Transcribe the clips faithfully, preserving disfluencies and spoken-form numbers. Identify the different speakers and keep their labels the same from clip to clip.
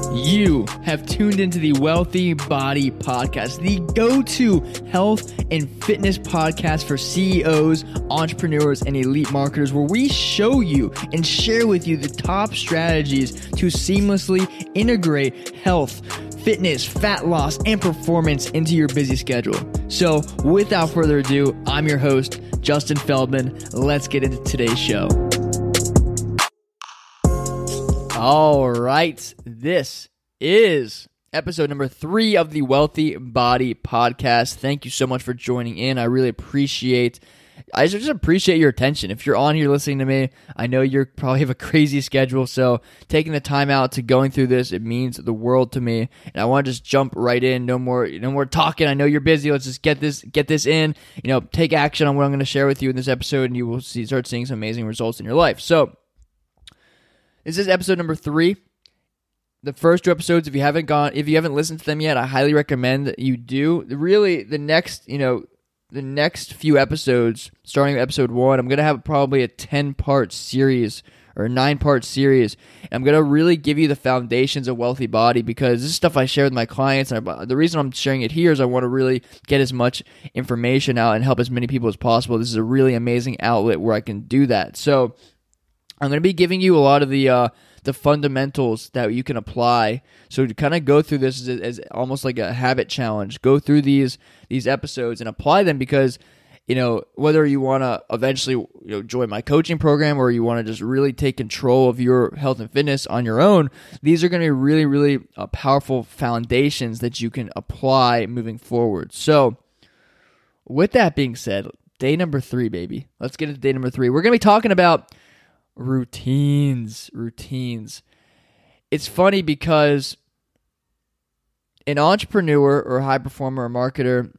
Speaker 1: You have tuned into the Wealthy Body Podcast, the go-to health and fitness podcast for C E Os, entrepreneurs, and elite marketers, where we show you and share with you the top strategies to seamlessly integrate health, fitness, fat loss, and performance into your busy schedule. So without further ado, I'm your host, Justin Feldman. Let's get into today's show. All right, this is episode number three of the Wealthy Body Podcast. Thank you so much for joining in. I really appreciate, I just appreciate your attention. If you're on here listening to me, I know you probably have a crazy schedule, so taking the time out to going through this, it means the world to me. And I want to just jump right in. No more, no more talking. I know you're busy. Let's just get this, get this in. You know, take action on what I'm going to share with you in this episode, and you will see, start seeing some amazing results in your life. So, this is episode number three. The first two episodes, if you haven't gone, if you haven't listened to them yet, I highly recommend that you do. Really, the next, you know, the next few episodes, starting with episode one, I'm gonna have probably a ten-part series or a nine-part series. And I'm gonna really give you the foundations of Wealthy Body, because this is stuff I share with my clients. And I, the reason I'm sharing it here is I want to really get as much information out and help as many people as possible. This is a really amazing outlet where I can do that. So I'm going to be giving you a lot of the uh, the fundamentals that you can apply. So to kind of go through this as, as almost like a habit challenge, go through these these episodes and apply them, because, you know, whether you want to eventually, you know, join my coaching program, or you want to just really take control of your health and fitness on your own, these are going to be really, really uh, powerful foundations that you can apply moving forward. So with that being said, day number three, baby. Let's get into day number three. We're going to be talking about Routines, routines. It's funny because an entrepreneur or a high performer or marketer,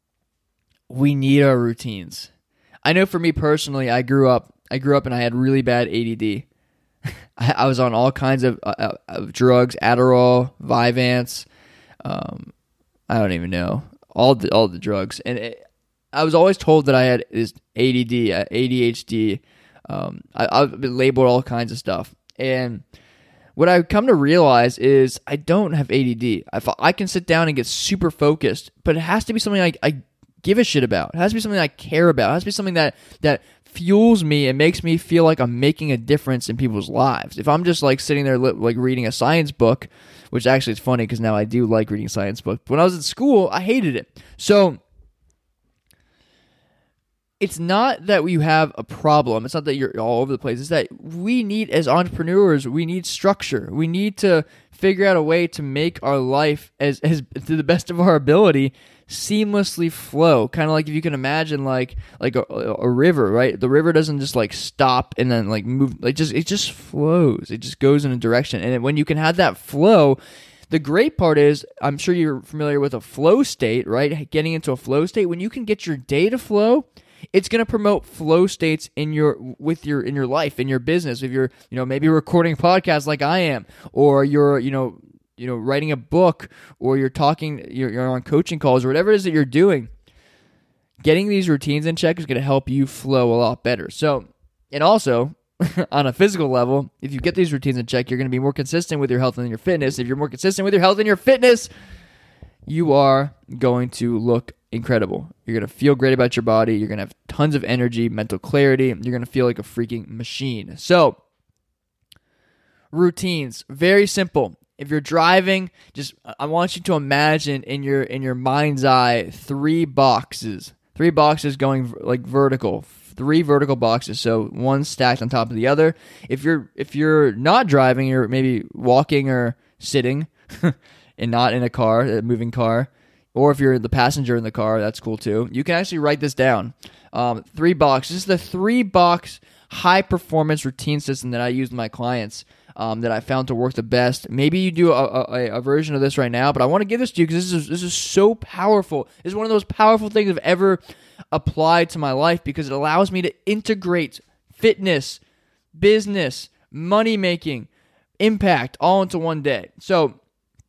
Speaker 1: we need our routines. I know for me personally, I grew up, I grew up and I had really bad A D D. I, I was on all kinds of, uh, of drugs, Adderall, Vyvanse, um, I don't even know, all the all the drugs, and it, I was always told that I had this A D D, A D H D. Um, I, I've been labeled all kinds of stuff, and what I've come to realize is I don't have A D D. I, I can sit down and get super focused, but it has to be something I, I give a shit about. It has to be something I care about. It has to be something that, that fuels me and makes me feel like I'm making a difference in people's lives. If I'm just like sitting there like reading a science book, which actually is funny because now I do like reading science books. But when I was at school, I hated it. So it's not that you have a problem. It's not that you're all over the place. It's that we need, as entrepreneurs, we need structure. We need to figure out a way to make our life, as, as to the best of our ability, seamlessly flow. Kind of like if you can imagine like like a, a river, right? The river doesn't just like stop and then like move. Like just it just flows. It just goes in a direction. And when you can have that flow, the great part is, I'm sure you're familiar with a flow state, right? Getting into a flow state. When you can get your day to flow, it's going to promote flow states in your with your in your life, in your business. If you're, you know, maybe recording podcasts like I am, or you're, you know, you know, writing a book, or you're talking, you're, you're on coaching calls, or whatever it is that you're doing, getting these routines in check is going to help you flow a lot better. So, and also on a physical level, if you get these routines in check, you're going to be more consistent with your health and your fitness. If you're more consistent with your health and your fitness, you are going to look incredible. You're going to feel great about your body. You're going to have tons of energy, mental clarity. You're going to feel like a freaking machine. So, routines, very simple. If you're driving, just I want you to imagine in your in your mind's eye three boxes. Three boxes going like vertical. Three vertical boxes, so one stacked on top of the other. If you're if you're not driving, you're maybe walking or sitting and not in a car, a moving car. Or if you're the passenger in the car, that's cool too. You can actually write this down. Um, three box. This is the three-box high-performance routine system that I use with my clients, um, that I found to work the best. Maybe you do a, a, a version of this right now, but I want to give this to you because this is, this is so powerful. This is one of those powerful things I've ever applied to my life, because it allows me to integrate fitness, business, money-making, impact all into one day. So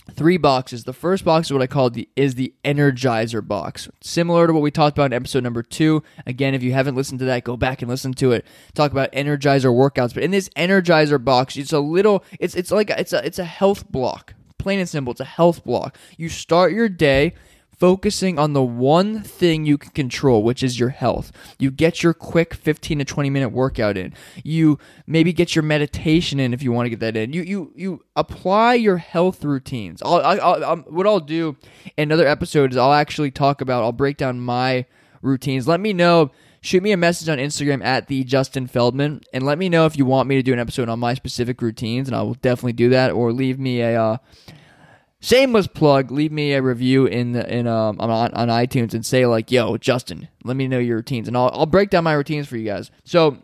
Speaker 1: three boxes. The first box is what I call the is the Energizer box, similar to what we talked about in episode number two. Again, if you haven't listened to that, go back and listen to it. Talk about Energizer workouts. But in this Energizer box, it's a little. It's it's like a, it's a it's a health block. Plain and simple, it's a health block. You start your day focusing on the one thing you can control, which is your health. You get your quick fifteen to twenty minute workout in. You maybe get your meditation in if you want to get that in. You you you apply your health routines. I'll, I, I'll, I'll, what I'll do in another episode is I'll actually talk about, I'll break down my routines. Let me know. Shoot me a message on Instagram at the Justin Feldman, and let me know if you want me to do an episode on my specific routines, and I will definitely do that. Or leave me a uh, shameless plug. Leave me a review in the, in um on on iTunes and say like, "Yo, Justin, let me know your routines," and I'll I'll break down my routines for you guys. So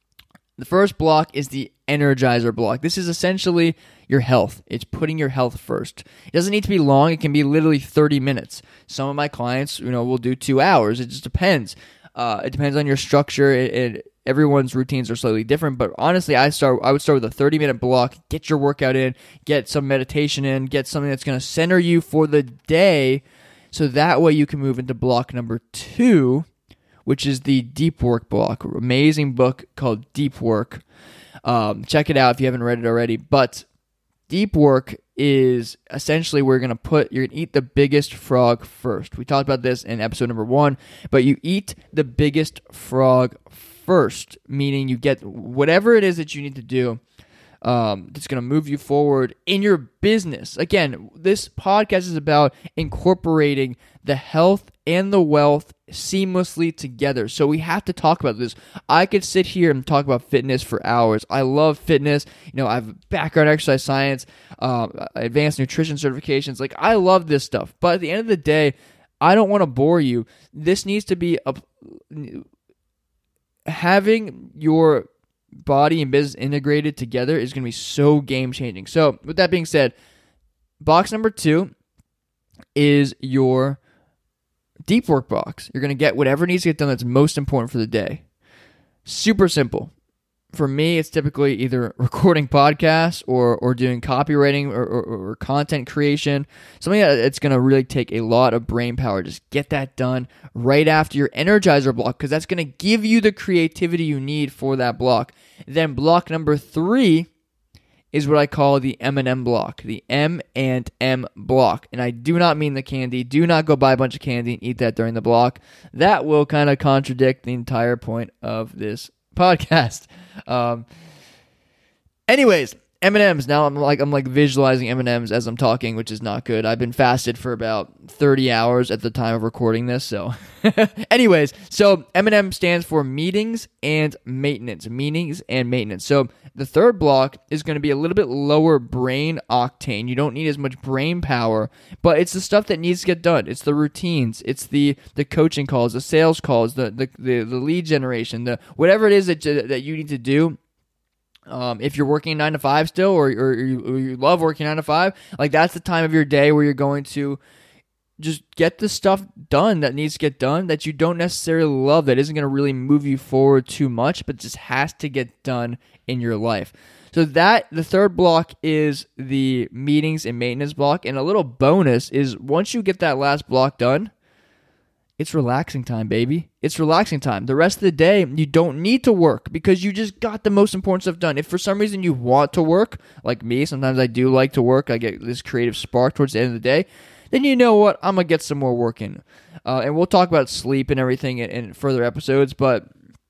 Speaker 1: the first block is the Energizer block. This is essentially your health. It's putting your health first. It doesn't need to be long. It can be literally thirty minutes. Some of my clients, you know, will do two hours. It just depends. Uh, it depends on your structure. It, it, everyone's routines are slightly different, but honestly, I start. I would start with a thirty minute block. Get your workout in. Get some meditation in. Get something that's going to center you for the day, so that way you can move into block number two, which is the Deep Work block. Amazing book called Deep Work. Um, check it out if you haven't read it already. But Deep Work is essentially we're going to put, you're going to eat the biggest frog first. We talked about this in episode number one, but you eat the biggest frog first, meaning you get whatever it is that you need to do um, that's going to move you forward in your business. Again, this podcast is about incorporating the health and the wealth seamlessly together. So we have to talk about this. I could sit here and talk about fitness for hours. I love fitness. You know, I have a background in exercise science, um, advanced nutrition certifications. Like, I love this stuff. But at the end of the day, I don't want to bore you. This needs to be a, having your body and business integrated together is going to be so game changing. So with that being said, box number two is your Deep Work box. You're going to get whatever needs to get done that's most important for the day. Super simple. For me, it's typically either recording podcasts or or doing copywriting or, or, or content creation. Something that it's going to really take a lot of brain power. Just get that done right after your Energizer block, because that's going to give you the creativity you need for that block. Then block number three is what I call the M and M block, the M and M block. And I do not mean the candy. Do not go buy a bunch of candy and eat that during the block. That will kind of contradict the entire point of this podcast. Um, anyways, M and M's. Now I'm like I'm like visualizing M and M's as I'm talking, which is not good. I've been fasted for about thirty hours at the time of recording this. So, anyways, so M and M stands for meetings and maintenance. Meetings and maintenance. So the third block is going to be a little bit lower brain octane. You don't need as much brain power, but it's the stuff that needs to get done. It's the routines. It's the the coaching calls, the sales calls, the the the, the lead generation, the whatever it is that that you need to do. Um, if you're working nine to five still, or, or, you, or you love working nine to five, like that's the time of your day where you're going to just get the stuff done that needs to get done that you don't necessarily love, that isn't going to really move you forward too much, but just has to get done in your life. So that, the third block is the meetings and maintenance block. And a little bonus is once you get that last block done, it's relaxing time, baby. It's relaxing time. The rest of the day, you don't need to work because you just got the most important stuff done. If for some reason you want to work, like me, sometimes I do like to work. I get this creative spark towards the end of the day. Then you know what? I'm going to get some more work in. Uh, and we'll talk about sleep and everything in, in further episodes. But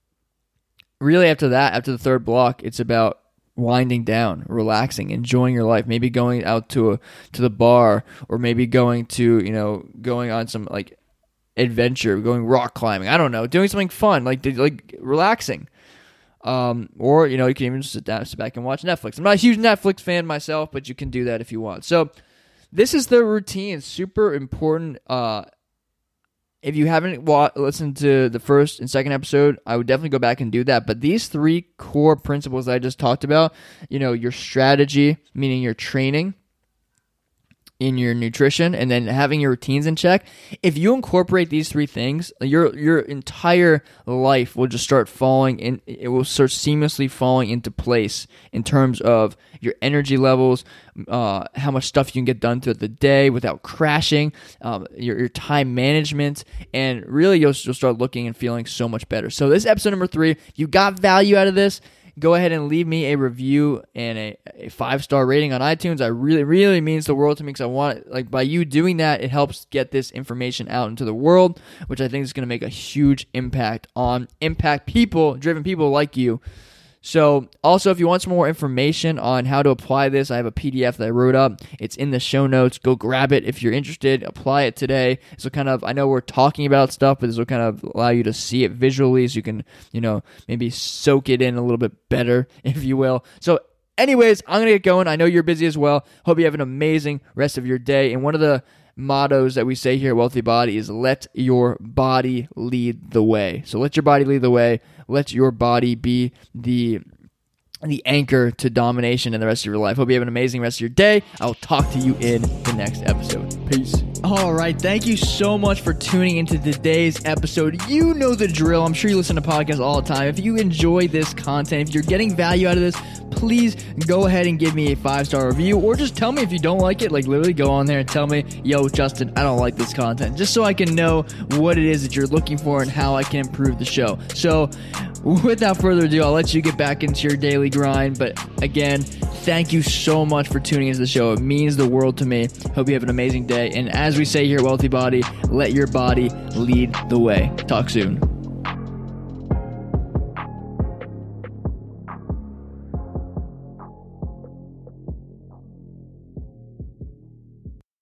Speaker 1: really after that, after the third block, it's about winding down, relaxing, enjoying your life. Maybe going out to a to the bar, or maybe going to, you know, going on some like adventure, going rock climbing, I don't know, doing something fun, like like relaxing. Um, or, you know, you can even sit down, sit back and watch Netflix. I'm not a huge Netflix fan myself, but you can do that if you want. So this is the routine, super important. Uh, if you haven't wa- listened to the first and second episode, I would definitely go back and do that. But these three core principles that I just talked about, you know, your strategy, meaning your training, in your nutrition and then having your routines in check, if you incorporate these three things, your your entire life will just start falling in, it will start seamlessly falling into place in terms of your energy levels, uh, how much stuff you can get done throughout the day without crashing, um, your, your time management, and really you'll, you'll start looking and feeling so much better. So this is episode number three. If you got value out of this, go ahead and leave me a review and a, a five-star rating on iTunes. I really, really means the world to me because I want, like, by you doing that, it helps get this information out into the world, which I think is going to make a huge impact on impact people, driven people like you. So also, if you want some more information on how to apply this, I have a P D F that I wrote up. It's in the show notes. Go grab it if you're interested. Apply it today. So kind of, I know we're talking about stuff, but this will kind of allow you to see it visually so you can, you know, maybe soak it in a little bit better, if you will. So anyways, I'm going to get going. I know you're busy as well. Hope you have an amazing rest of your day. And one of the mottos that we say here at Wealthy Body is let your body lead the way. So let your body lead the way. Let your body be the the anchor to domination in the rest of your life. Hope you have an amazing rest of your day. I'll talk to you in the next episode. Peace. All right. Thank you so much for tuning into today's episode. You know the drill. I'm sure you listen to podcasts all the time. If you enjoy this content, if you're getting value out of this, please go ahead and give me a five-star review, or just tell me if you don't like it. Like, literally go on there and tell me, yo, Justin, I don't like this content, just so I can know what it is that you're looking for and how I can improve the show. So without further ado, I'll let you get back into your daily grind. But again, thank you so much for tuning into the show. It means the world to me. Hope you have an amazing day. And as we say here at Wealthy Body, let your body lead the way. Talk soon.